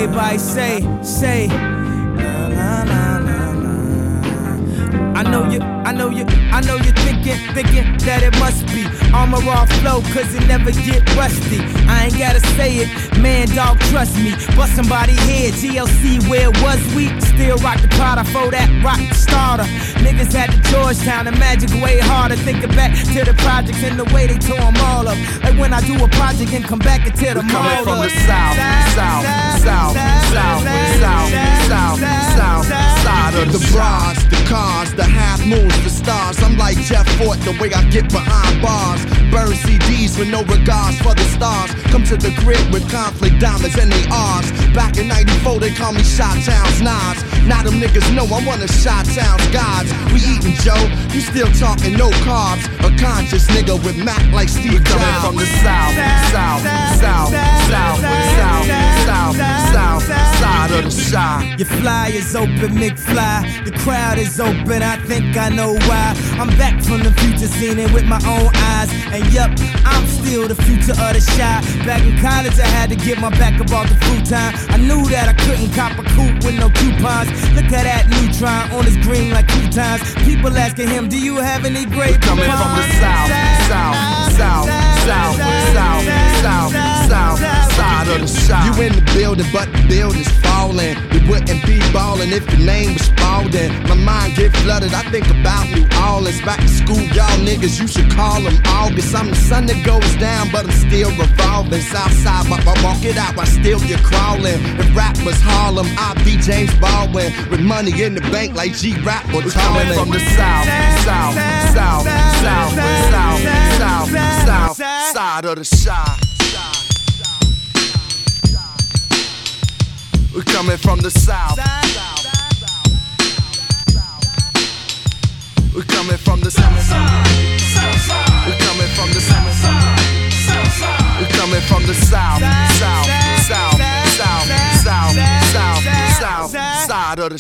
everybody say, na na na na na. I know you're thinking that it must be Armor All flow, cause it never get rusty. I ain't gotta say it, man, dog, trust me. Bust somebody head, GLC, where was we? Still rock the Prada for that rock starter. Niggas at the Georgetown, the magic way harder. Thinking back to the projects and the way they tore them all up. Like when I do a project and come back and tear them all up. Coming from the south side of the bras, the cars, the half moons, the stars. I'm like Jeff Fort, the way I get behind bars. Burn CDs with no regards for the stars. Come to the crib with conflict diamonds and they R's. Back in 94 they call me Chi-Town's Nas. Now them niggas know I'm one of Chi-Town's gods. We eatin' Joe, you still talking no carbs. A conscious nigga with Mac like Steve Jobs. Coming from the south side of the shy. Your fly is open, McFly. The crowd is open, I think I know why. I'm back from the future, seen it with my own eyes. And yup, I'm still the future of the shy. Back in college, I had to get my back up off the futon. I knew that I couldn't cop a coupe with no coupons. Look at that neutron on his green like croutons. People asking him, do you have any great coming from the south side of the shy. You in the building, but the building's falling. We wouldn't be ballin' if your name was Spalding. My mind get flooded, I think about New Orleans. Back to school, y'all niggas, you should call them August. I'm the sun that goes down, but I'm still revolving. Southside, but I walk it out while still you're crawling. If rap was Harlem, I'd be James Baldwin. With money in the bank like G-Rap or Tomlin. From the south side of the shy. We're coming from the south. We're coming from the south. We're coming from the south. We're coming from the south side of the